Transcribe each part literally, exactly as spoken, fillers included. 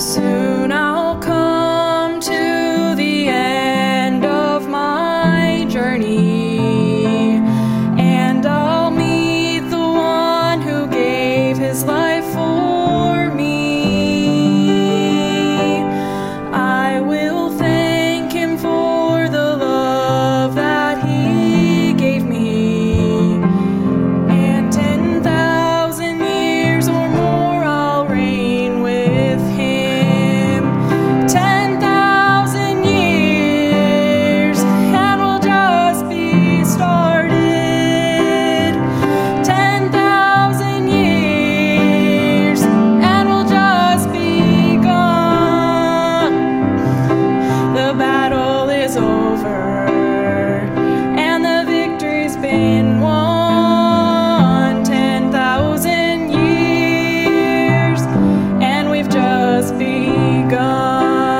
Soon I'll come to the end of my journey, and I'll meet the one who gave his life for me. I will thank him for the love that he gave me, and ten thousand years or more I'll reign with him. Ten thousand years, and we'll just be started. Ten thousand years, and we'll just be gone. The battle is over, and the victory's been won. Ten thousand years, and we've just begun.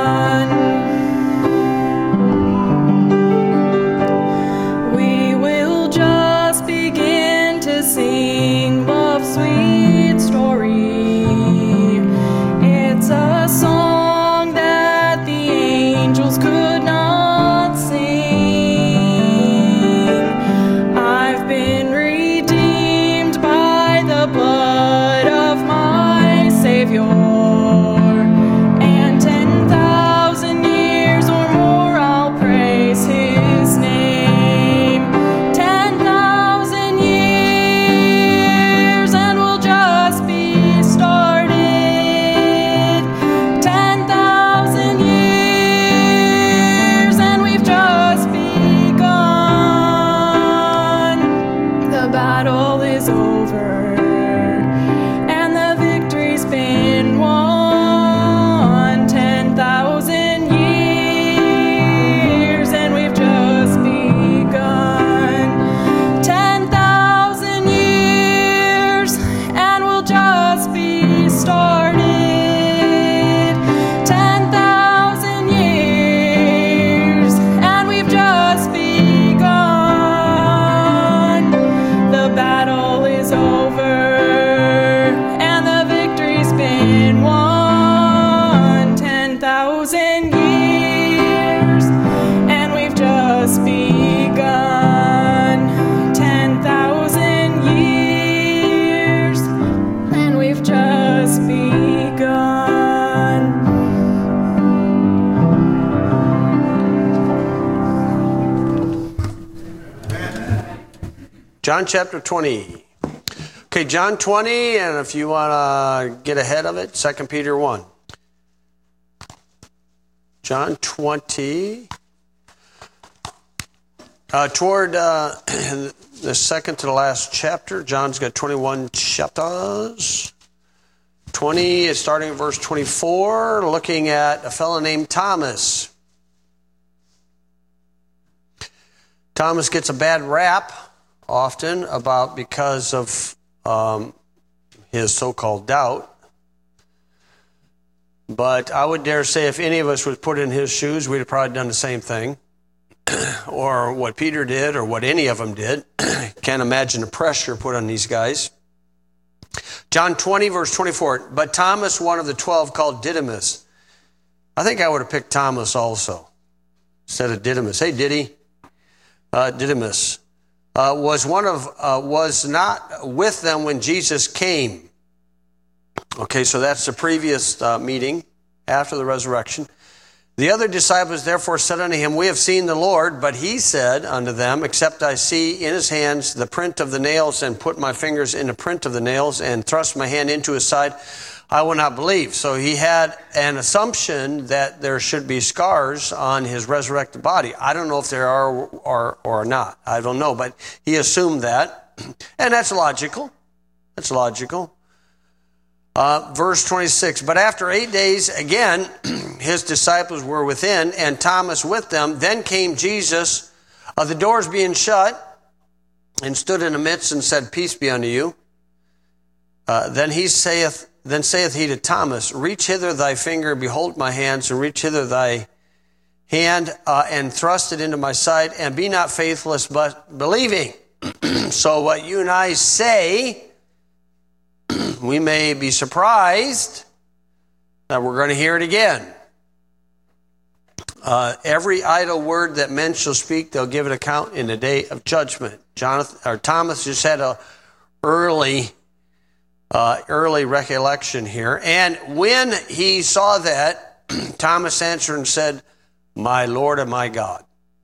We will just begin to sing love's sweet story. It's a song that the angels could not sing. I've been redeemed by the blood of my Savior, and ten thousand years or more I'll praise his name. Ten thousand years, and we'll just be started. Ten thousand years, and we've just begun. The battle is over, and the victory's been won. Ten thousand years, and we've just begun. Ten thousand years, and we'll just be started. Ten thousand years, and we've just begun. The battle is over, and the victory's been won. Ten thousand years, and we've just begun. Ten thousand years, and we've just begun. John chapter twenty. Okay, John twenty, and if you want to get ahead of it, Second Peter one. John twenty. Uh, toward uh, the second to the last chapter, John's got twenty-one chapters. twenty is starting at verse twenty-four, looking at a fellow named Thomas. Thomas gets a bad rap often about because of um, his so-called doubt. But I would dare say if any of us was put in his shoes, we'd have probably done the same thing. Or what Peter did, or what any of them did. Can't imagine the pressure put on these guys. John twenty, verse twenty-four. But Thomas, one of the twelve, called Didymus. I think I would have picked Thomas also, instead of Didymus. Hey, Diddy. Uh, Didymus. Uh, was one of uh, was not with them when Jesus came. Okay, so that's the previous uh, meeting after the resurrection. The other disciples therefore said unto him, We have seen the Lord. But he said unto them, Except I see in his hands the print of the nails, and put my fingers in the print of the nails, and thrust my hand into his side, I will not believe. So he had an assumption that there should be scars on his resurrected body. I don't know if there are or, or not. I don't know, but he assumed that. And that's logical. That's logical. Uh, verse twenty-six, but after eight days, again, his disciples were within, and Thomas with them. Then came Jesus, uh, the doors being shut, and stood in the midst, and said, Peace be unto you. Uh, then he saith, Then saith he to Thomas, Reach hither thy finger, behold my hands, and reach hither thy hand, uh, and thrust it into my side, and be not faithless, but believing. So what you and I say, we may be surprised Now we're going to hear it again. Uh, every idle word that men shall speak, they'll give an account in the day of judgment. Jonathan or Thomas just had a early, uh, early recollection here, and when he saw that, Thomas answered and said, "My Lord and my God."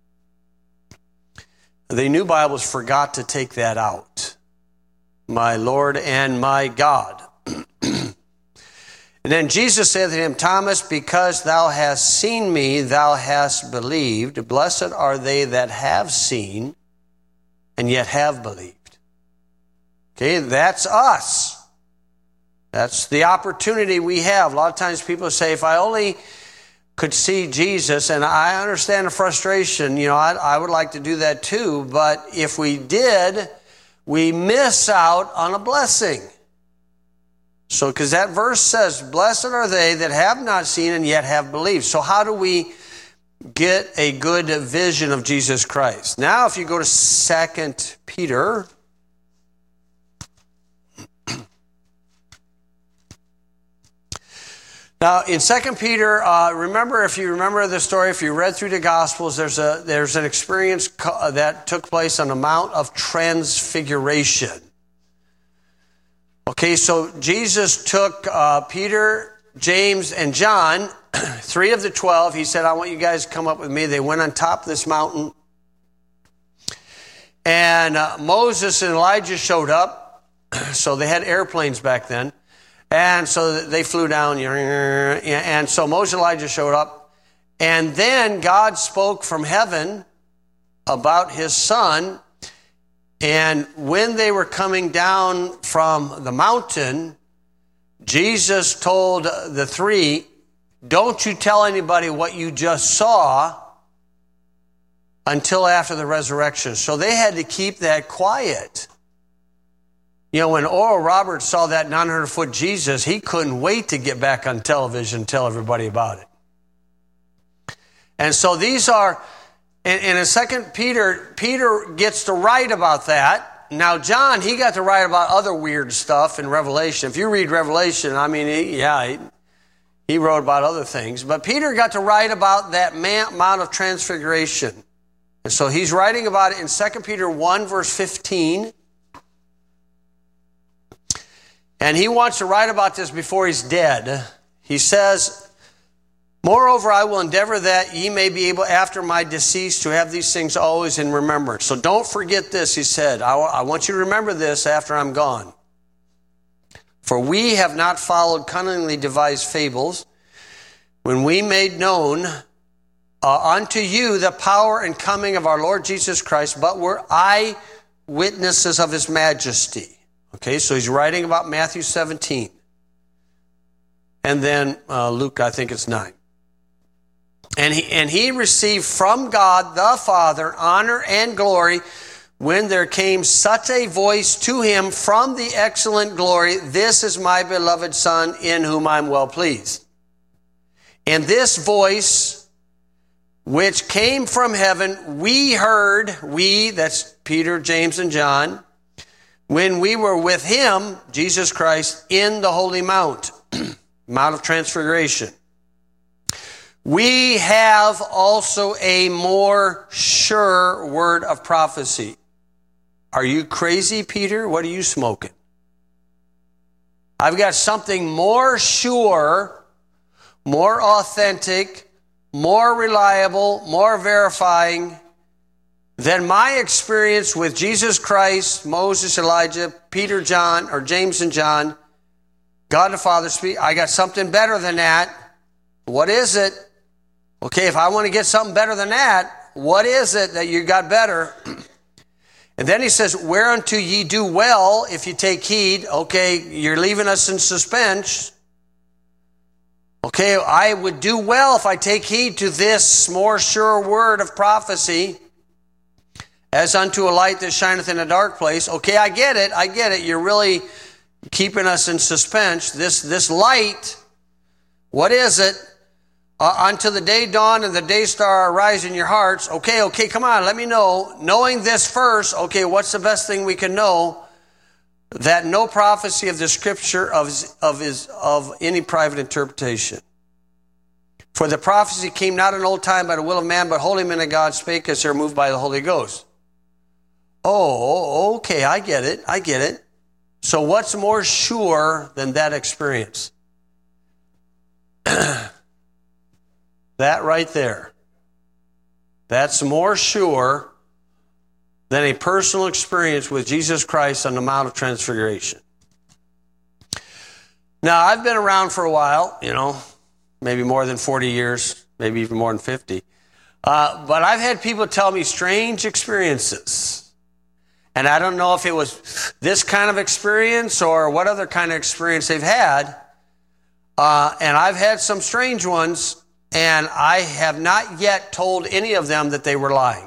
The New Bibles forgot to take that out. My Lord and my God. And then Jesus said to him, "Thomas, because thou hast seen me, thou hast believed. Blessed are they that have seen and yet have believed." Okay, that's us. That's the opportunity we have. A lot of times people say, if I only could see Jesus, and I understand the frustration, you know, I, I would like to do that too, but if we did, we miss out on a blessing. So, because that verse says, "Blessed are they that have not seen and yet have believed." So how do we get a good vision of Jesus Christ? Now, if you go to Second Peter, now in Second Peter, uh, remember, if you remember the story, if you read through the Gospels, there's a there's an experience that took place on the Mount of Transfiguration. Okay, so Jesus took uh, Peter, James, and John, three of the twelve. He said, "I want you guys to come up with me." They went on top of this mountain. And uh, Moses and Elijah showed up. So they had airplanes back then. And so they flew down. And so Moses and Elijah showed up. And then God spoke from heaven about his son. And when they were coming down from the mountain, Jesus told the three, "Don't you tell anybody what you just saw until after the resurrection." So they had to keep that quiet. You know, when Oral Roberts saw that nine hundred foot Jesus, he couldn't wait to get back on television and tell everybody about it. And so these are... And in Second Peter, Peter gets to write about that. Now, John, he got to write about other weird stuff in Revelation. If you read Revelation, I mean, he, yeah, he, he wrote about other things. But Peter got to write about that Mount of Transfiguration. And so he's writing about it in Second Peter one, verse fifteen. And he wants to write about this before he's dead. He says, "Moreover, I will endeavor that ye may be able after my decease to have these things always in remembrance." So don't forget this, he said. I, I want you to remember this after I'm gone. "For we have not followed cunningly devised fables, when we made known uh, unto you the power and coming of our Lord Jesus Christ, but were eyewitnesses of his majesty." Okay, so he's writing about Matthew seventeen. And then uh, Luke, I think it's nine. And he, and he received from God the Father honor and glory when there came such a voice to him from the excellent glory, "This is my beloved Son, in whom I'm well pleased." And this voice, which came from heaven, we heard, we, that's Peter, James, and John, when we were with him, Jesus Christ, in the Holy Mount, Mount of Transfiguration. "We have also a more sure word of prophecy." Are you crazy, Peter? What are you smoking? I've got something more sure, more authentic, more reliable, more verifying than my experience with Jesus Christ, Moses, Elijah, Peter, John, or James and John, God the Father speak. I got something better than that. What is it? Okay, if I want to get something better than that, what is it that you got better? And then he says, "Whereunto ye do well if you take heed." Okay, you're leaving us in suspense. Okay, I would do well if I take heed to this more sure word of prophecy, as unto a light that shineth in a dark place. Okay, I get it, I get it. You're really keeping us in suspense. This, this light, what is it? Uh, unto the day dawn and the day star arise in your hearts. Okay, okay, come on, let me know. Knowing this first, okay, what's the best thing we can know? that no prophecy of the scripture of, of, is, of any private interpretation. For the prophecy came not in old time by the will of man, but holy men of God spake as they were moved by the Holy Ghost. Oh, okay, I get it, I get it. So what's more sure than that experience? That right there. That's more sure than a personal experience with Jesus Christ on the Mount of Transfiguration. Now, I've been around for a while, you know, maybe more than forty years, maybe even more than fifty. Uh, but I've had people tell me strange experiences. And I don't know if it was this kind of experience or what other kind of experience they've had. Uh, and I've had some strange ones, and I have not yet told any of them that they were lying.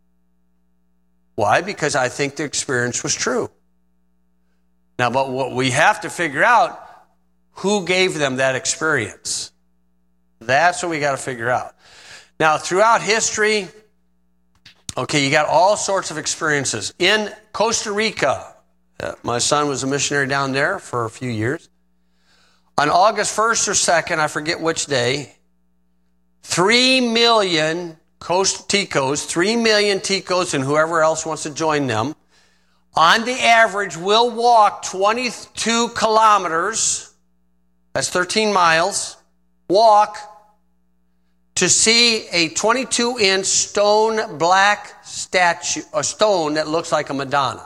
Why? Because I think the experience was true. Now, but what we have to figure out, who gave them that experience? That's what we got to figure out. Now, throughout history, okay, you got all sorts of experiences. In Costa Rica, uh, my son was a missionary down there for a few years. On August first or second, I forget which day, three million Coast Ticos, three million Ticos and whoever else wants to join them, on the average will walk twenty-two kilometers, that's thirteen miles, walk to see a twenty-two inch stone black statue, a stone that looks like a Madonna.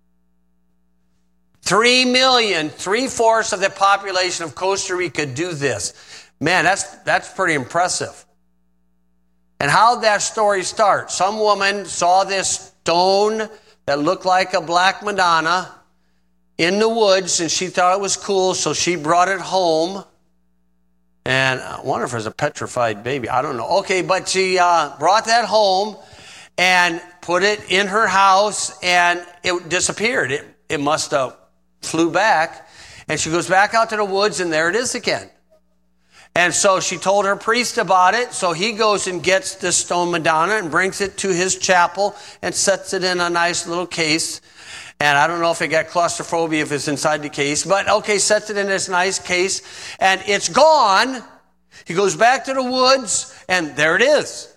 Three million, three-fourths of the population of Costa Rica do this. Man, that's that's pretty impressive. And how'd that story start? Some woman saw this stone that looked like a black Madonna in the woods, and she thought it was cool, so she brought it home. And I wonder if it was a petrified baby. I don't know. Okay, but she uh, brought that home and put it in her house, and it disappeared. It, it must have flew back. And she goes back out to the woods, and there it is again. And so she told her priest about it, so he goes and gets this stone Madonna and brings it to his chapel and sets it in a nice little case. And I don't know if it got claustrophobia if it's inside the case, but okay, sets it in this nice case, and it's gone. He goes back to the woods, and there it is.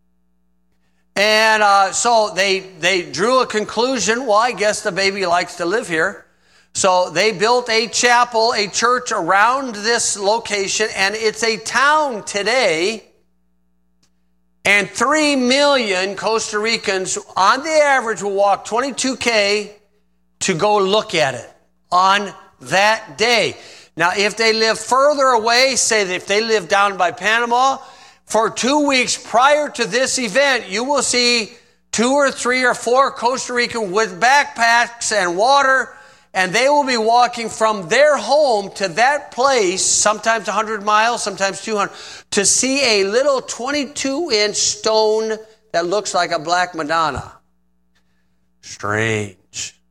And uh, so they they drew a conclusion. Well, I guess the baby likes to live here. So they built a chapel, a church around this location, and it's a town today. And three million Costa Ricans, on the average, will walk twenty-two K to go look at it on that day. Now, if they live further away, say that if they live down by Panama, for two weeks prior to this event, you will see two or three or four Costa Ricans with backpacks and water, and they will be walking from their home to that place, sometimes one hundred miles, sometimes two hundred, to see a little twenty-two inch stone that looks like a black Madonna. Strange.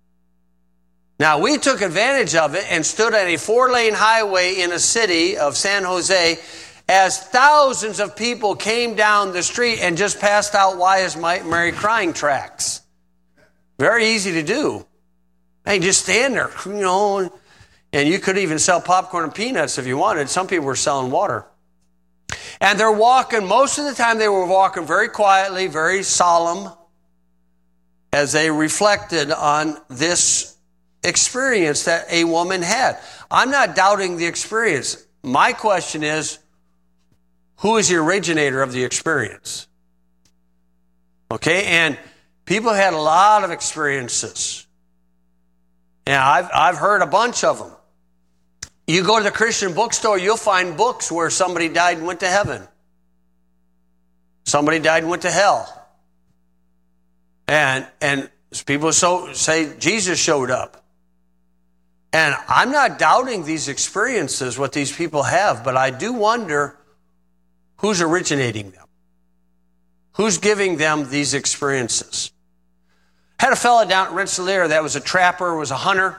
Now, we took advantage of it and stood at a four-lane highway in a city of San Jose as thousands of people came down the street and just passed out Why Is Mary Crying tracts. Very easy to do. And just stand there, you know, and you could even sell popcorn and peanuts if you wanted. Some people were selling water. And they're walking, most of the time they were walking very quietly, very solemn, as they reflected on this experience that a woman had. I'm not doubting the experience. My question is, who is the originator of the experience? Okay, and people had a lot of experiences. And I've, I've heard a bunch of them. You go to the Christian bookstore, you'll find books where somebody died and went to heaven. Somebody died and went to hell. And, and people so say Jesus showed up. And I'm not doubting these experiences, what these people have, but I do wonder who's originating them. Who's giving them these experiences? Had a fella down at Rensselaer that was a trapper, was a hunter,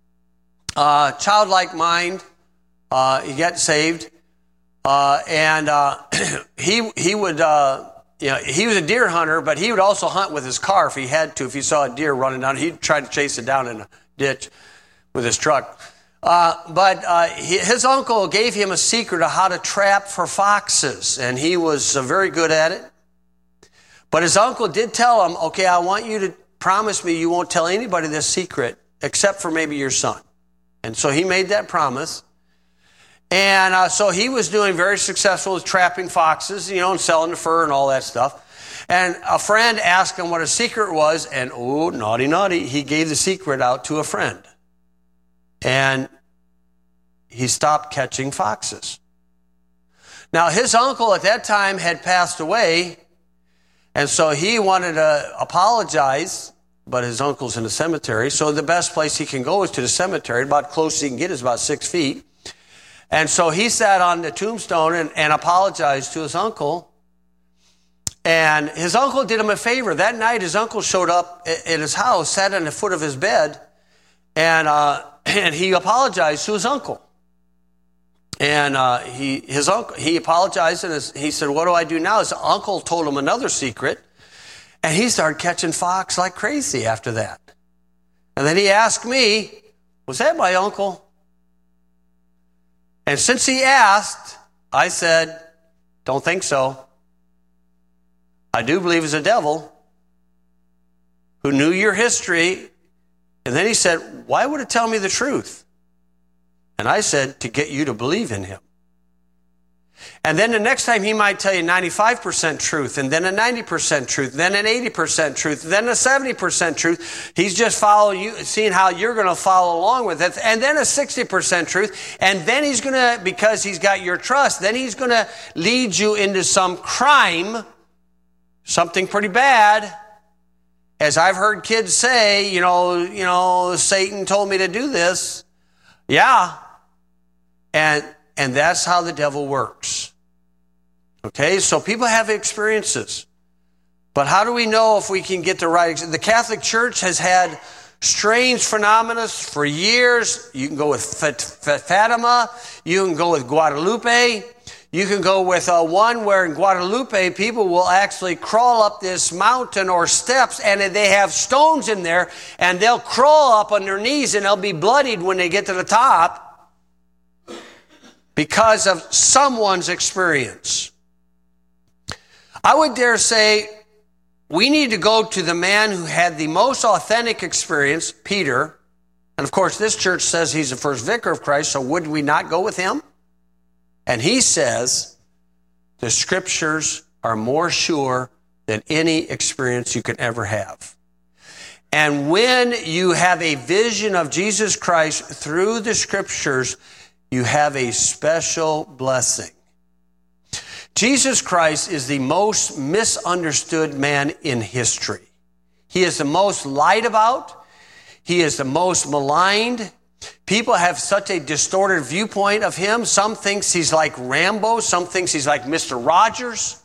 uh, childlike mind. Uh, he got saved, uh, and uh, he he would uh, you know he was a deer hunter, but he would also hunt with his car if he had to. If he saw a deer running down, he'd try to chase it down in a ditch. with his truck. Uh, but uh, his uncle gave him a secret of how to trap for foxes, and he was uh, very good at it. But his uncle did tell him, okay, I want you to promise me you won't tell anybody this secret except for maybe your son. And so he made that promise. And uh, so he was doing very successful with trapping foxes, you know, and selling the fur and all that stuff. And a friend asked him what a secret was, and oh, naughty, naughty, he gave the secret out to a friend. And he stopped catching foxes. Now, his uncle at that time had passed away, and so he wanted to apologize, but his uncle's in the cemetery, so the best place he can go is to the cemetery. About closest he can get is about six feet. And so he sat on the tombstone and, and apologized to his uncle. And his uncle did him a favor. That night, his uncle showed up at his house, sat on the foot of his bed, and uh, and he apologized to his uncle. And uh, he his uncle he apologized, and his, he said, "What do I do now?" His uncle told him another secret, and he started catching fox like crazy after that. And then he asked me, "Was that my uncle?" And since he asked, I said, "Don't think so. I do believe it's a devil who knew your history." And then he said, "Why would it tell me the truth?" And I said, "To get you to believe in him." And then the next time he might tell you ninety-five percent truth, and then a ninety percent truth, then an eighty percent truth, then a seventy percent truth. He's just following you, seeing how you're going to follow along with it. And then a sixty percent truth. And then he's going to, because he's got your trust, then he's going to lead you into some crime, something pretty bad. As I've heard kids say, you know, you know, Satan told me to do this. Yeah. And and that's how the devil works. Okay, so people have experiences. But how do we know if we can get the right... The Catholic Church has had strange phenomena for years. You can go with Fatima. You can go with Guadalupe. You can go with uh, one where in Guadalupe, people will actually crawl up this mountain or steps, and they have stones in there, and they'll crawl up on their knees, and they'll be bloodied when they get to the top because of someone's experience. I would dare say we need to go to the man who had the most authentic experience, Peter. And of course, this church says he's the first vicar of Christ, so would we not go with him? And he says, the scriptures are more sure than any experience you can ever have. And when you have a vision of Jesus Christ through the scriptures, you have a special blessing. Jesus Christ is the most misunderstood man in history. He is the most lied about. He is the most maligned. People have such a distorted viewpoint of him. Some thinks he's like Rambo. Some thinks he's like Mister Rogers.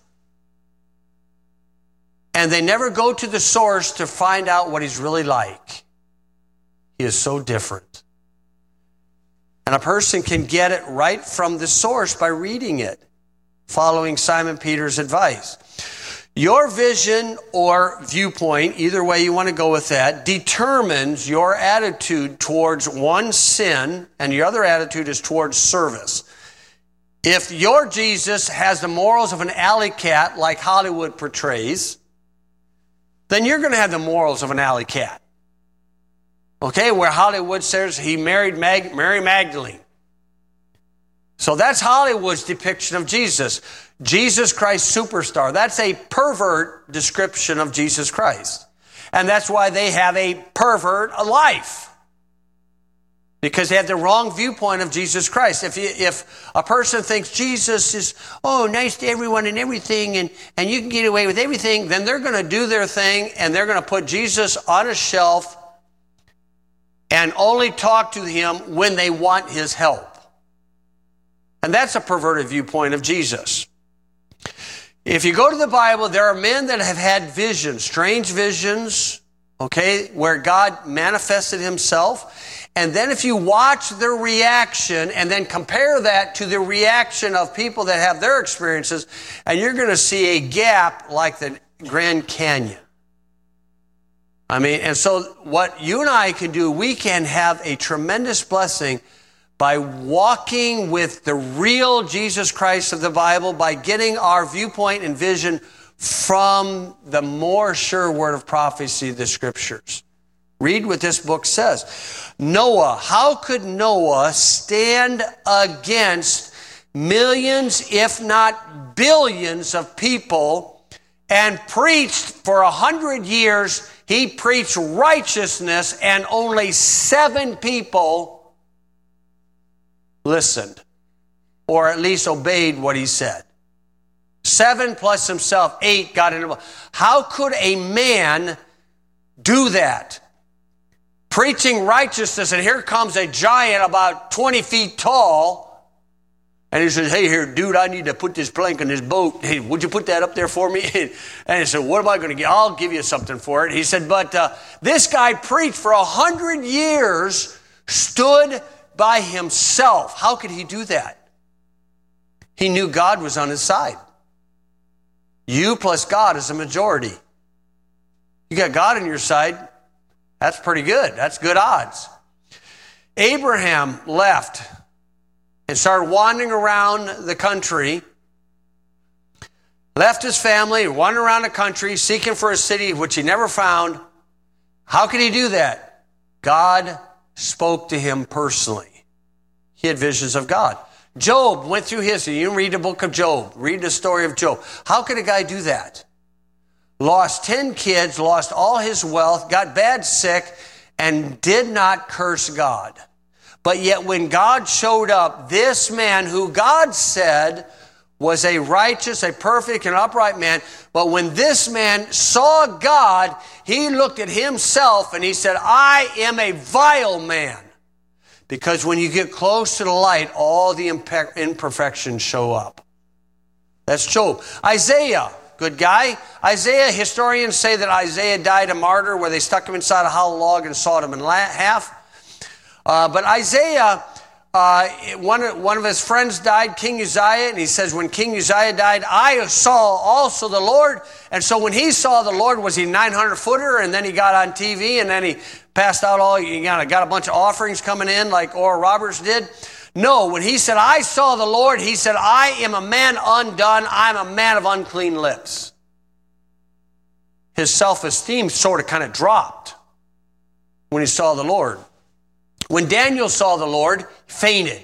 And they never go to the source to find out what he's really like. He is so different. And a person can get it right from the source by reading it, following Simon Peter's advice. Your vision or viewpoint, either way you want to go with that, determines your attitude towards one sin, and your other attitude is towards service. If your Jesus has the morals of an alley cat like Hollywood portrays, then you're going to have the morals of an alley cat. Okay, where Hollywood says he married Mag- Mary Magdalene. So that's Hollywood's depiction of Jesus. Jesus Christ superstar. That's a pervert description of Jesus Christ. And that's why they have a pervert life. Because they have the wrong viewpoint of Jesus Christ. If you, if a person thinks Jesus is, oh, nice to everyone and everything, and, and you can get away with everything, then they're going to do their thing, and they're going to put Jesus on a shelf and only talk to him when they want his help. And that's a perverted viewpoint of Jesus. If you go to the Bible, there are men that have had visions, strange visions, okay, where God manifested himself. And then if you watch their reaction and then compare that to the reaction of people that have their experiences, and you're going to see a gap like the Grand Canyon. I mean, and so what you and I can do, we can have a tremendous blessing by walking with the real Jesus Christ of the Bible, by getting our viewpoint and vision from the more sure word of prophecy of the Scriptures. Read what this book says. Noah, how could Noah stand against millions, if not billions of people and preached for a hundred years? He preached righteousness and only seven people listened, or at least obeyed what he said. Seven plus himself, eight got into. How could a man do that? Preaching righteousness, and here comes a giant about twenty feet tall, and he says, hey, here, dude, I need to put this plank in this boat. Hey, would you put that up there for me? And he said, what am I going to get? I'll give you something for it. He said, but uh, this guy preached for a hundred years, stood by himself. How could he do that? He knew God was on his side. You plus God is a majority. You got God on your side, that's pretty good. That's good odds. Abraham left and started wandering around the country, left his family, wandered around the country, seeking for a city which he never found. How could he do that? God spoke to him personally. He had visions of God. Job went through history. You read the book of Job. Read the story of Job. How could a guy do that? Lost ten kids, lost all his wealth, got bad sick, and did not curse God. But yet when God showed up, this man who God said was a righteous, a perfect, and upright man, but when this man saw God, he looked at himself and he said, I am a vile man. Because when you get close to the light, all the imperfections show up. That's Job. Isaiah, good guy. Isaiah, historians say that Isaiah died a martyr where they stuck him inside a hollow log and sawed him in half. Uh, but Isaiah, uh, one, one of his friends died, King Uzziah, and he says, when King Uzziah died, I saw also the Lord. And so when he saw the Lord, was he nine hundred footer? And then he got on T V, and then he passed out all, you got, got a bunch of offerings coming in like Oral Roberts did. No, when he said, I saw the Lord, he said, I am a man undone. I'm a man of unclean lips. His self-esteem sort of kind of dropped when he saw the Lord. When Daniel saw the Lord, he fainted.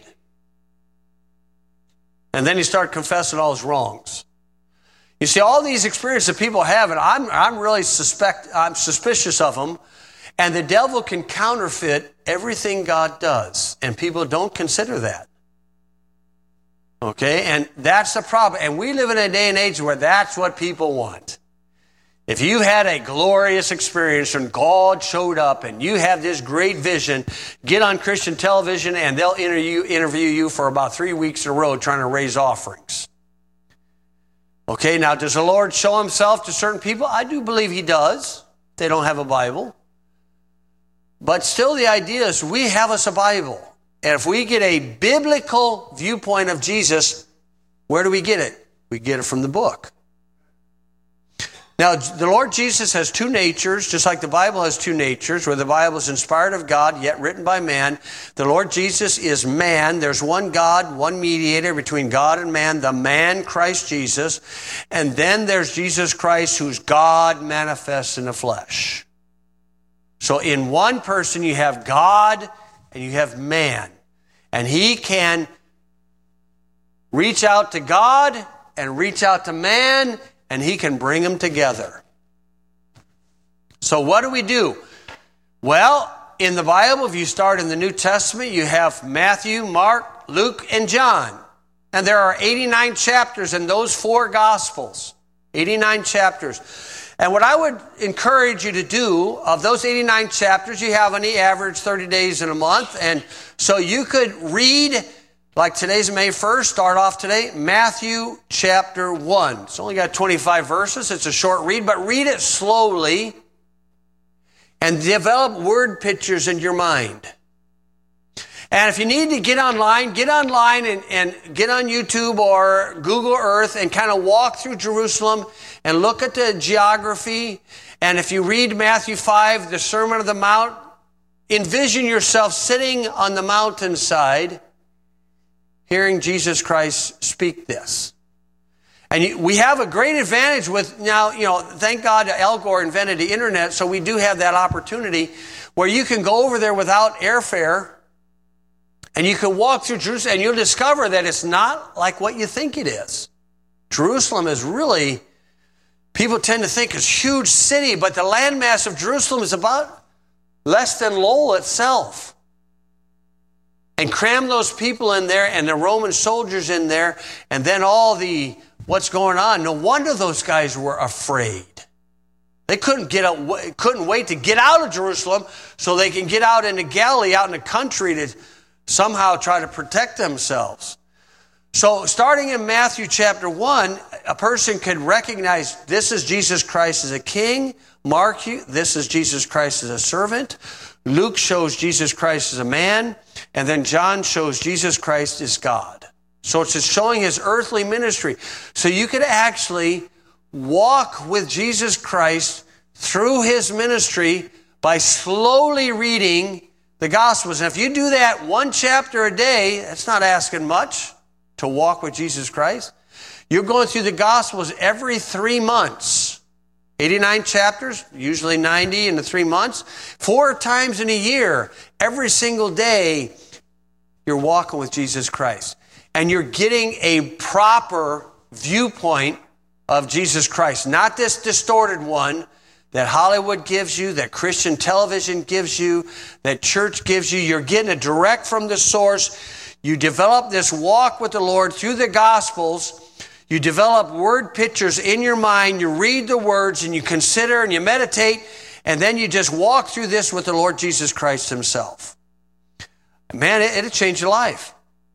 And then he started confessing all his wrongs. You see, all these experiences that people have, and I'm, I'm really suspect, I'm suspicious of them. And the devil can counterfeit everything God does. And people don't consider that. Okay? And that's the problem. And we live in a day and age where that's what people want. If you had a glorious experience and God showed up and you have this great vision, get on Christian television and they'll interview, interview you for about three weeks in a row trying to raise offerings. Okay, now does the Lord show himself to certain people? I do believe he does. They don't have a Bible. But still the idea is we have us a Bible. And if we get a biblical viewpoint of Jesus, where do we get it? We get it from the book. Now, the Lord Jesus has two natures, just like the Bible has two natures, where the Bible is inspired of God, yet written by man. The Lord Jesus is man. There's one God, one mediator between God and man, the man Christ Jesus. And then there's Jesus Christ, who's God manifest in the flesh. So in one person you have God and you have man. And he can reach out to God and reach out to man, and he can bring them together. So what do we do? Well, in the Bible, if you start in the New Testament, you have Matthew, Mark, Luke, and John. And there are eighty-nine chapters in those four Gospels. eighty-nine chapters. And what I would encourage you to do, of those eighty-nine chapters, you have on the average thirty days in a month. And so you could read, like today's May first, start off today, Matthew chapter one. It's only got twenty-five verses. It's a short read, but read it slowly and develop word pictures in your mind. And if you need to get online, get online and, and get on YouTube or Google Earth and kind of walk through Jerusalem and look at the geography. And if you read Matthew five, the Sermon on the Mount, envision yourself sitting on the mountainside, hearing Jesus Christ speak this. And you, we have a great advantage with now, you know, thank God Al Gore invented the internet, so we do have that opportunity where you can go over there without airfare and you can walk through Jerusalem and you'll discover that it's not like what you think it is. Jerusalem is really, people tend to think it's a huge city, but the landmass of Jerusalem is about less than Lowell itself. And cram those people in there and the Roman soldiers in there and then all the what's going on. No wonder those guys were afraid. They couldn't get out, couldn't wait to get out of Jerusalem so they can get out into Galilee, out in the country to somehow try to protect themselves. So starting in Matthew chapter one, a person could recognize this is Jesus Christ as a king. Mark, this is Jesus Christ as a servant. Luke shows Jesus Christ as a man. And then John shows Jesus Christ as God. So it's showing his earthly ministry. So you could actually walk with Jesus Christ through his ministry by slowly reading the Gospels. And if you do that one chapter a day, that's not asking much to walk with Jesus Christ. You're going through the Gospels every three months. eighty-nine chapters, usually ninety in the three months. Four times in a year, every single day, you're walking with Jesus Christ. And you're getting a proper viewpoint of Jesus Christ. Not this distorted one that Hollywood gives you, that Christian television gives you, that church gives you. You're getting it direct from the source. You develop this walk with the Lord through the Gospels. You develop word pictures in your mind. You read the words and you consider and you meditate. And then you just walk through this with the Lord Jesus Christ himself. Man, it, it'll change your life.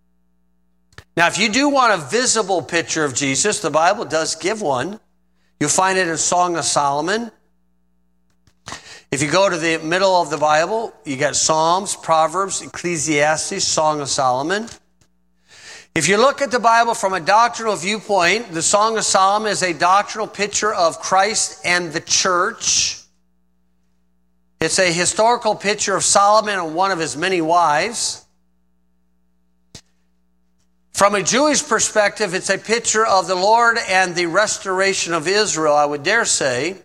Now, if you do want a visible picture of Jesus, the Bible does give one. You'll find it in Song of Solomon. If you go to the middle of the Bible, you got Psalms, Proverbs, Ecclesiastes, Song of Solomon. If you look at the Bible from a doctrinal viewpoint, the Song of Solomon is a doctrinal picture of Christ and the church. It's a historical picture of Solomon and one of his many wives. From a Jewish perspective, it's a picture of the Lord and the restoration of Israel, I would dare say.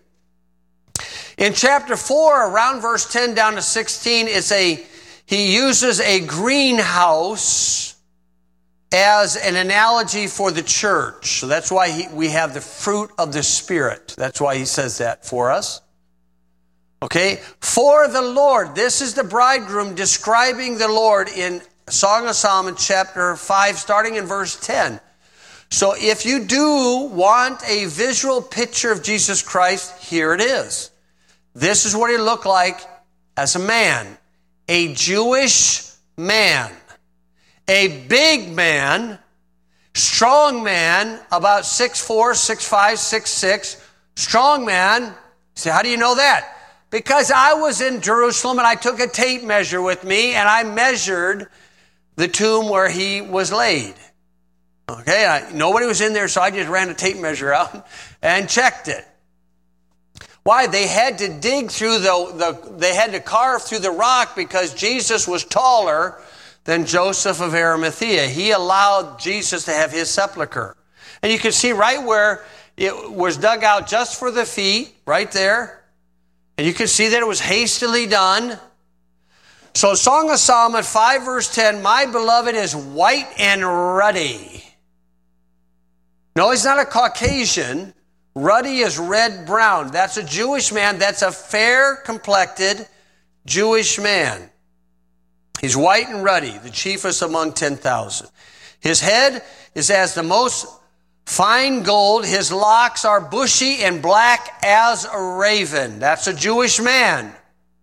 In chapter four, around verse ten down to sixteen, it's a, he uses a greenhouse as an analogy for the church. So that's why he, we have the fruit of the Spirit. That's why he says that for us. Okay? For the Lord. This is the bridegroom describing the Lord in Song of Solomon chapter five, starting in verse ten. So if you do want a visual picture of Jesus Christ, here it is. This is what he looked like as a man. A Jewish man. A big man, strong man, about six four, six five, six six. Strong man. You say, how do you know that? Because I was in Jerusalem and I took a tape measure with me and I measured the tomb where he was laid. Okay, I, nobody was in there, so I just ran a tape measure out and checked it. Why? They had to dig through the, the, they had to carve through the rock because Jesus was taller than Joseph of Arimathea. He allowed Jesus to have his sepulcher. And you can see right where it was dug out just for the feet, right there. And you can see that it was hastily done. So Song of Solomon five verse ten, my beloved is white and ruddy. No, he's not a Caucasian. Ruddy is red-brown. That's a Jewish man. That's a fair-complected Jewish man. He's white and ruddy, the chiefest among ten thousand. His head is as the most fine gold. His locks are bushy and black as a raven. That's a Jewish man.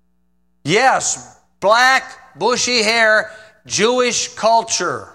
Yes, black, bushy hair, Jewish culture.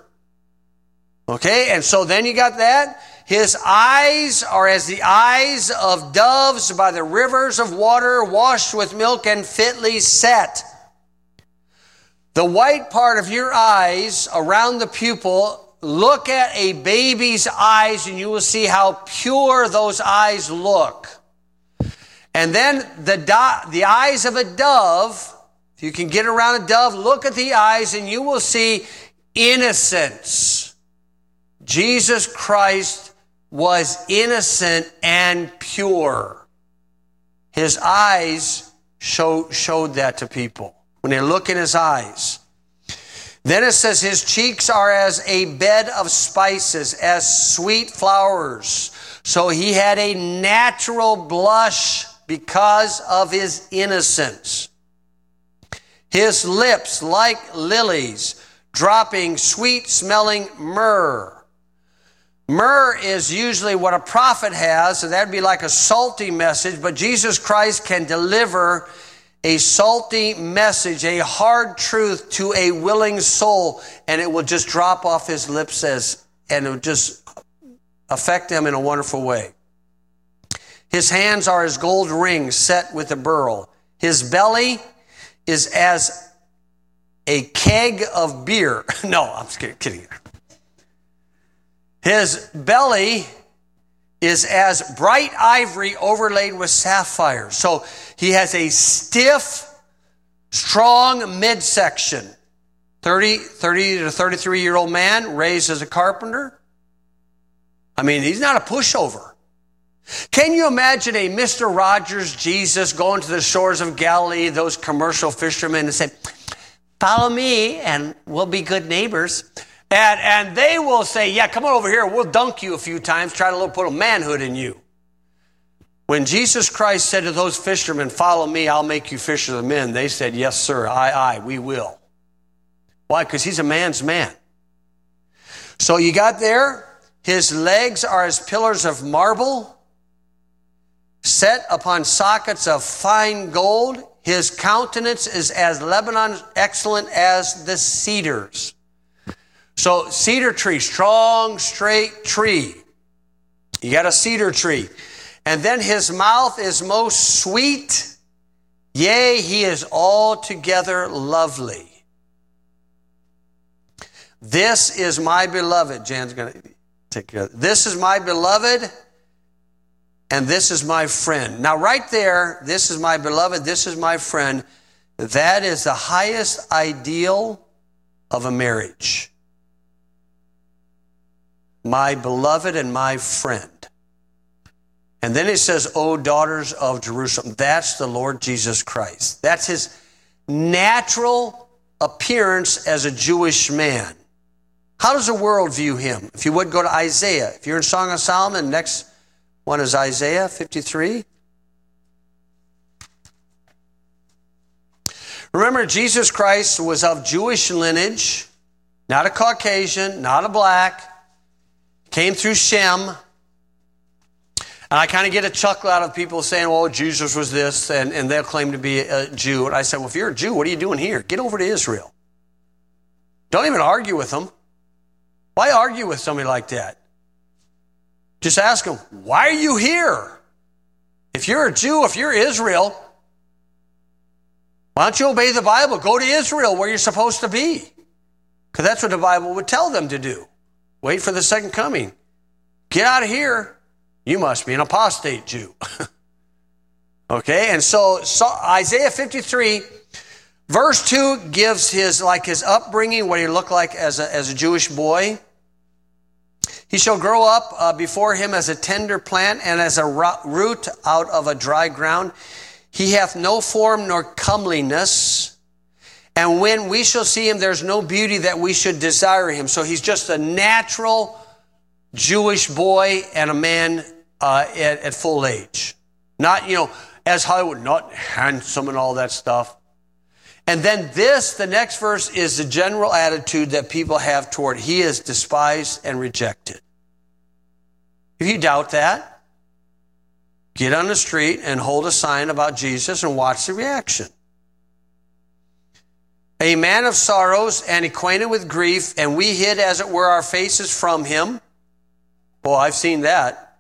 Okay, and so then you got that. His eyes are as the eyes of doves by the rivers of water, washed with milk and fitly set. the white part of your eyes around the pupil, look at a baby's eyes and you will see how pure those eyes look. And then the, do- the eyes of a dove, if you can get around a dove, look at the eyes and you will see innocence. Jesus Christ was innocent and pure. His eyes show, showed that to people when they look in his eyes. Then it says his cheeks are as a bed of spices, as sweet flowers. So he had a natural blush because of his innocence. His lips like lilies, dropping sweet-smelling myrrh. Myrrh is usually what a prophet has, so that would be like a salty message, but Jesus Christ can deliver a salty message, a hard truth to a willing soul, and it will just drop off his lips as, and it will just affect them in a wonderful way. His hands are as gold rings set with a beryl. His belly is as a keg of beer. No, I'm just kidding. His belly is as bright ivory overlaid with sapphire. So he has a stiff, strong midsection. thirty, thirty to thirty-three-year-old man raised as a carpenter. I mean, he's not a pushover. Can you imagine a Mister Rogers Jesus going to the shores of Galilee, those commercial fishermen, and say, follow me and we'll be good neighbors. And, and they will say, yeah, come on over here. We'll dunk you a few times, try to put a manhood in you. When Jesus Christ said to those fishermen, follow me, I'll make you fishers of men, they said, yes, sir, aye, aye, we will. Why? Because he's a man's man. So you got there, his legs are as pillars of marble, set upon sockets of fine gold. His countenance is as Lebanon, excellent as the cedars. So cedar tree, strong, straight tree. You got a cedar tree. And then his mouth is most sweet. Yea, he is altogether lovely. This is my beloved. Jan's going to take care of it. This is my beloved, and this is my friend. Now right there, this is my beloved, this is my friend. That is the highest ideal of a marriage. My beloved and my friend. And then it says, O daughters of Jerusalem. That's the Lord Jesus Christ. That's his natural appearance as a Jewish man. How does the world view him? If you would go to Isaiah. If you're in Song of Solomon, next one is Isaiah fifty-three. Remember, Jesus Christ was of Jewish lineage, not a Caucasian, not a black. Came through Shem. And I kind of get a chuckle out of people saying, well, Jesus was this, and, and they'll claim to be a Jew. And I said, well, if you're a Jew, what are you doing here? Get over to Israel. Don't even argue with them. Why argue with somebody like that? Just ask them, why are you here? If you're a Jew, if you're Israel, why don't you obey the Bible? Go to Israel where you're supposed to be. Because that's what the Bible would tell them to do. Wait for the second coming. Get out of here. You must be an apostate Jew. Okay, and so, so Isaiah fifty-three, verse two gives his like his upbringing, what he looked like as a, as a Jewish boy. He shall grow up uh, before him as a tender plant and as a root out of a dry ground. He hath no form nor comeliness. And when we shall see him, there's no beauty that we should desire him. So he's just a natural Jewish boy and a man uh, at, at full age. Not, you know, as Hollywood, not handsome and all that stuff. And then this, the next verse, is the general attitude that people have toward he is despised and rejected. If you doubt that, get on the street and hold a sign about Jesus and watch the reaction. A man of sorrows and acquainted with grief, and we hid, as it were, our faces from him. Well, I've seen that.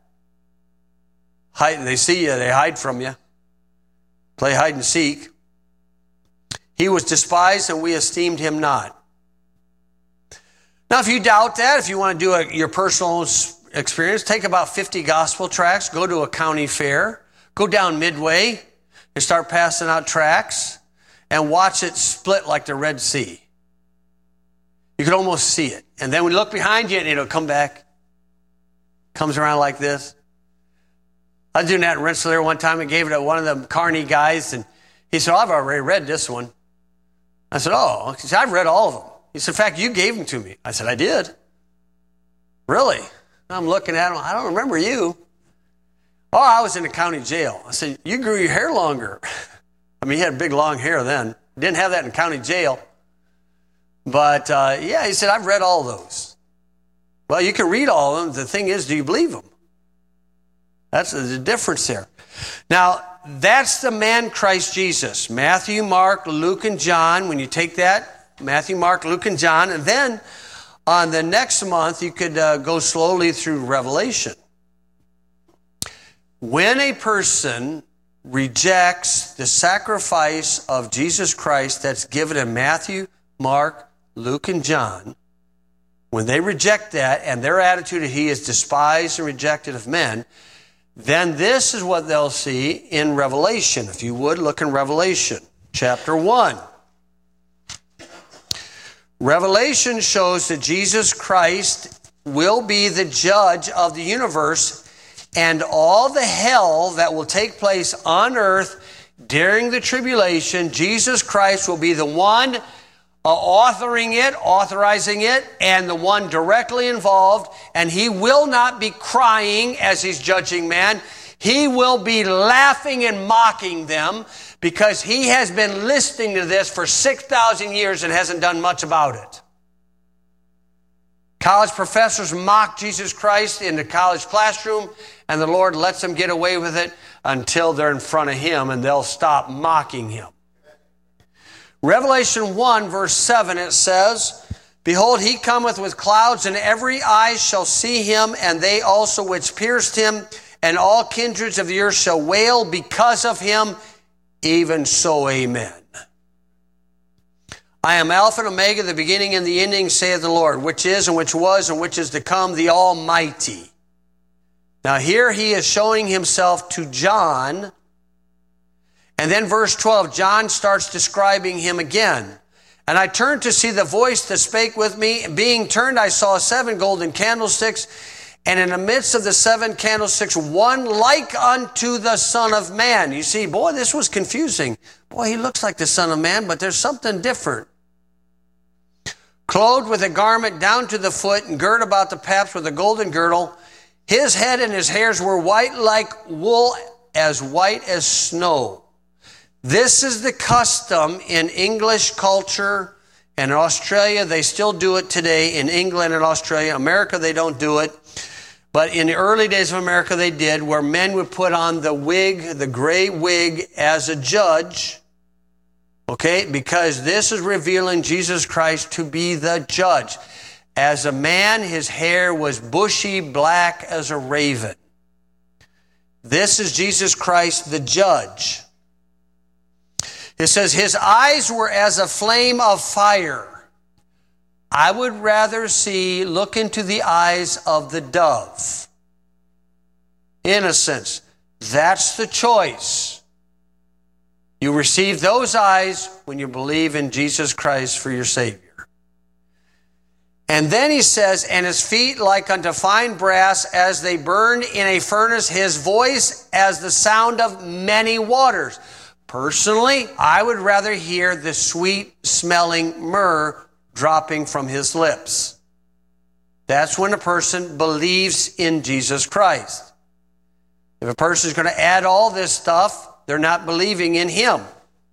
Hide, they see you, they hide from you. Play hide and seek. He was despised and we esteemed him not. Now, if you doubt that, if you want to do a, your personal experience, take about fifty gospel tracts, go to a county fair, go down Midway and start passing out tracts and watch it split like the Red Sea. You could almost see it. And then when you look behind you and it'll come back, comes around like this. I was doing that in Rensselaer one time and gave it to one of the Carney guys, and he said, oh, I've already read this one. I said, oh, he said, I've read all of them. He said, in fact, you gave them to me. I said, I did. Really? I'm looking at him. I don't remember you. Oh, I was in the county jail. I said, you grew your hair longer. I mean, he had big, long hair then. Didn't have that in county jail. But, uh, yeah, he said, I've read all those. Well, you can read all of them. The thing is, do you believe them? That's the difference there. Now, that's the man Christ Jesus. Matthew, Mark, Luke, and John. When you take that, Matthew, Mark, Luke, and John. And then on the next month, you could uh, go slowly through Revelation. When a person rejects the sacrifice of Jesus Christ that's given in Matthew, Mark, Luke, and John, when they reject that and their attitude is he is despised and rejected of men, then this is what they'll see in Revelation. If you would, look in Revelation chapter one. Revelation shows that Jesus Christ will be the judge of the universe, and all the hell that will take place on earth during the tribulation, Jesus Christ will be the one uh, authoring it, authorizing it, and the one directly involved, and he will not be crying as he's judging man. He will be laughing and mocking them because he has been listening to this for six thousand years and hasn't done much about it. College professors mock Jesus Christ in the college classroom, and the Lord lets them get away with it until they're in front of him, and they'll stop mocking him. Revelation one, verse seven, it says, Behold, he cometh with clouds, and every eye shall see him, and they also which pierced him, and all kindreds of the earth shall wail because of him. Even so, amen. I am Alpha and Omega, the beginning and the ending, saith the Lord, which is and which was and which is to come, the Almighty. Now here he is showing himself to John. And then verse twelve, John starts describing him again. And I turned to see the voice that spake with me. Being turned, I saw seven golden candlesticks. And in the midst of the seven candlesticks, one like unto the Son of Man. You see, boy, this was confusing. Boy, he looks like the Son of Man, but there's something different. Clothed with a garment down to the foot and girt about the paps with a golden girdle. His head and his hairs were white like wool, as white as snow. This is the custom in English culture, and in Australia, they still do it today. In England and Australia, America, they don't do it. But in the early days of America, they did, where men would put on the wig, the gray wig, as a judge. Okay, because this is revealing Jesus Christ to be the judge. As a man, his hair was bushy black as a raven. This is Jesus Christ, the judge. It says, his eyes were as a flame of fire. I would rather see, look into the eyes of the dove. Innocence. That's the choice. You receive those eyes when you believe in Jesus Christ for your Savior. And then he says, and his feet like unto fine brass as they burned in a furnace, his voice as the sound of many waters. Personally, I would rather hear the sweet-smelling myrrh dropping from his lips. That's when a person believes in Jesus Christ. If a person is going to add all this stuff, they're not believing in him.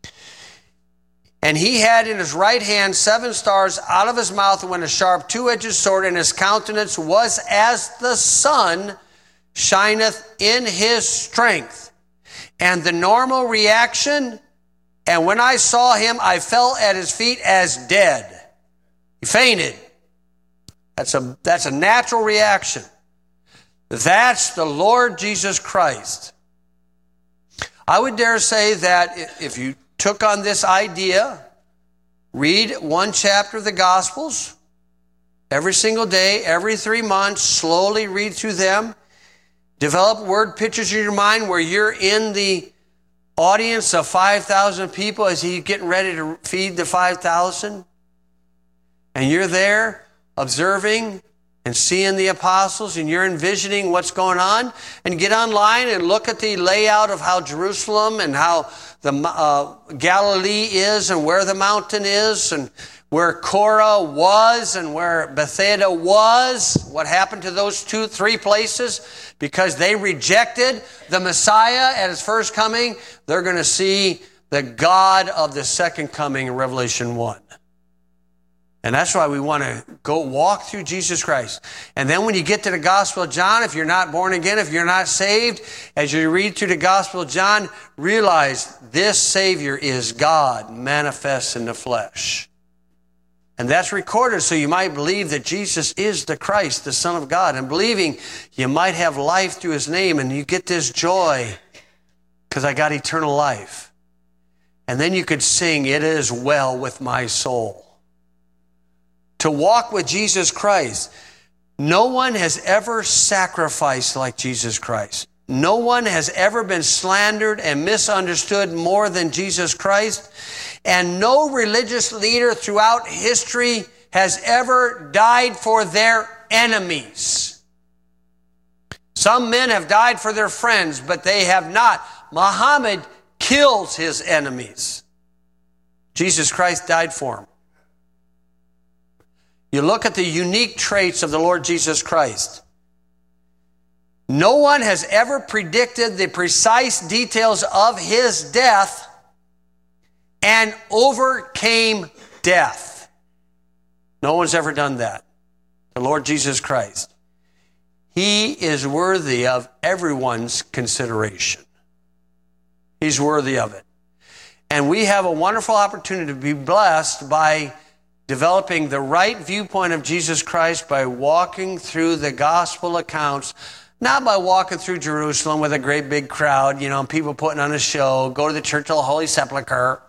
And he had in his right hand seven stars, out of his mouth went a sharp two-edged sword, and his countenance was as the sun shineth in his strength. And the normal reaction, and when I saw him, I fell at his feet as dead. He fainted. That's a, that's a natural reaction. That's the Lord Jesus Christ. I would dare say that if you took on this idea Read one chapter of the Gospels every single day, every three months. Slowly read through them. Develop word pictures in your mind where you're in the audience of five thousand people as he's getting ready to feed the five thousand. And you're there observing and seeing the apostles, and you're envisioning what's going on. And get online and look at the layout of how Jerusalem and how the uh, Galilee is, and where the mountain is, and where Korah was, and where Bethsaida was. What happened to those two, three places? Because they rejected the Messiah at his first coming, they're going to see the God of the second coming in Revelation one. And that's why we want to go walk through Jesus Christ. And then when you get to the Gospel of John, if you're not born again, if you're not saved, as you read through the Gospel of John, realize this Savior is God manifest in the flesh. And that's recorded so you might believe that Jesus is the Christ, the Son of God. And believing you might have life through his name, and you get this joy because I got eternal life. And then you could sing, "It is well with my soul." To walk with Jesus Christ. No one has ever sacrificed like Jesus Christ. No one has ever been slandered and misunderstood more than Jesus Christ. And no religious leader throughout history has ever died for their enemies. Some men have died for their friends, but they have not. Muhammad kills his enemies. Jesus Christ died for them. You look at the unique traits of the Lord Jesus Christ. No one has ever predicted the precise details of his death and overcame death. No one's ever done that. The Lord Jesus Christ. He is worthy of everyone's consideration. He's worthy of it. And we have a wonderful opportunity to be blessed by developing the right viewpoint of Jesus Christ by walking through the gospel accounts, not by walking through Jerusalem with a great big crowd, you know, people putting on a show, go to the Church of the Holy Sepulchre,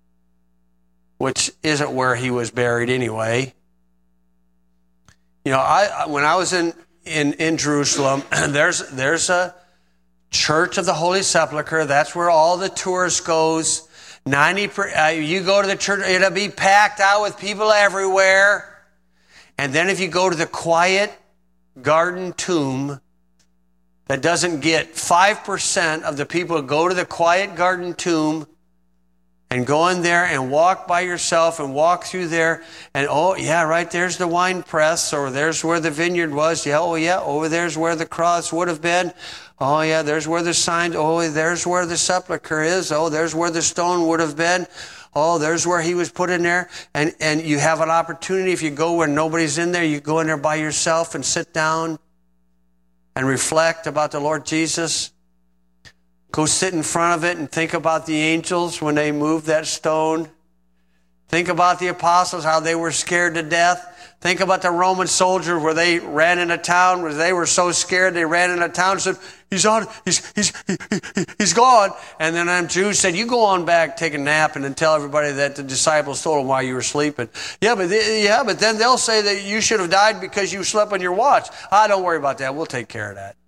which isn't where he was buried anyway. You know, I when I was in, in, in Jerusalem, there's there's a Church of the Holy Sepulchre. That's where all the tourists goes. ninety per, uh, you go to the church, it'll be packed out with people everywhere. And then if you go to the quiet garden tomb, that doesn't get five percent of the people who go to the quiet garden tomb and go in there and walk by yourself and walk through there. And, oh, yeah, right there's the wine press, or there's where the vineyard was. Yeah, oh, yeah, over there's where the cross would have been. Oh, yeah, there's where the sign, oh, there's where the sepulcher is. Oh, there's where the stone would have been. Oh, there's where he was put in there. And, and you have an opportunity, if you go where nobody's in there, you go in there by yourself and sit down and reflect about the Lord Jesus. Go sit in front of it and think about the angels when they moved that stone. Think about the apostles, how they were scared to death. Think about the Roman soldiers where they ran into town, where they were so scared they ran into town and said, he's on, he's, he's, he, he, he's gone. And then them Jews said, you go on back, take a nap, and then tell everybody that the disciples told them while you were sleeping. Yeah, but they, yeah, but then they'll say that you should have died because you slept on your watch. Ah, don't worry about that. We'll take care of that.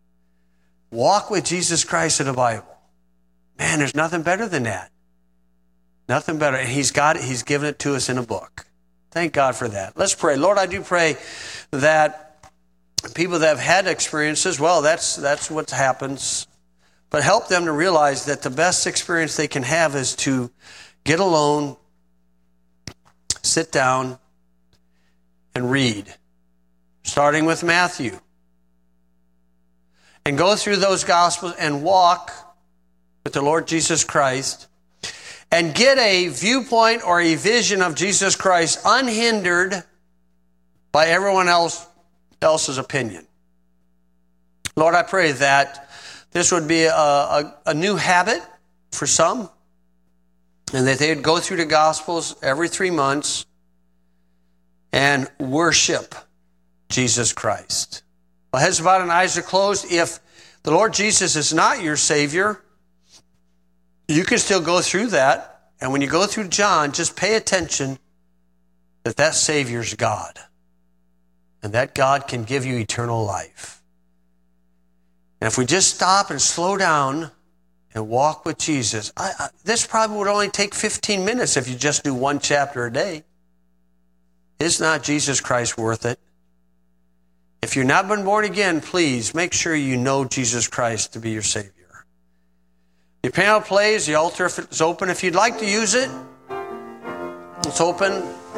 Walk with Jesus Christ in the Bible. Man, there's nothing better than that. Nothing better. And he's got it. He's given it to us in a book. Thank God for that. Let's pray. Lord, I do pray that people that have had experiences, well, that's that's what happens. But help them to realize that the best experience they can have is to get alone, sit down, and read. Starting with Matthew. And go through those Gospels and walk with the Lord Jesus Christ. And get a viewpoint or a vision of Jesus Christ unhindered by everyone else else's opinion. Lord, I pray that this would be a, a, a new habit for some, and that they would go through the Gospels every three months and worship Jesus Christ. Well, heads bowed and eyes are closed. If the Lord Jesus is not your Savior, you can still go through that. And when you go through John, just pay attention that that Savior's God. And that God can give you eternal life. And if we just stop and slow down and walk with Jesus, I, I, this probably would only take fifteen minutes if you just do one chapter a day. Is not Jesus Christ worth it? If you've not been born again, please make sure you know Jesus Christ to be your Savior. The piano plays, the altar is open. If you'd like to use it, it's open.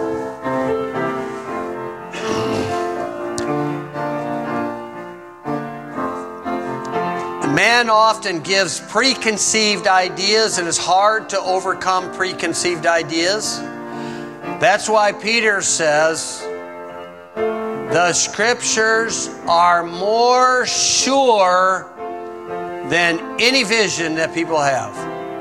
Man often gives preconceived ideas, and it's hard to overcome preconceived ideas. That's why Peter says, the Scriptures are more sure than any vision that people have.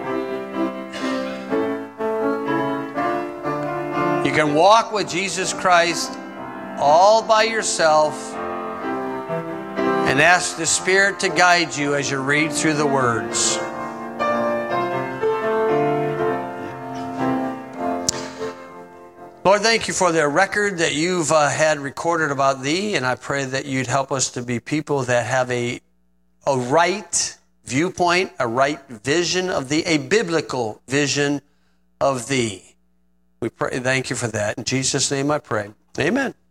You can walk with Jesus Christ all by yourself and ask the Spirit to guide you as you read through the words. Lord, thank you for the record that you've uh, had recorded about thee, and I pray that you'd help us to be people that have a, a right viewpoint, a right vision of thee, a biblical vision of thee. We pray, thank you for that. In Jesus' name I pray. Amen.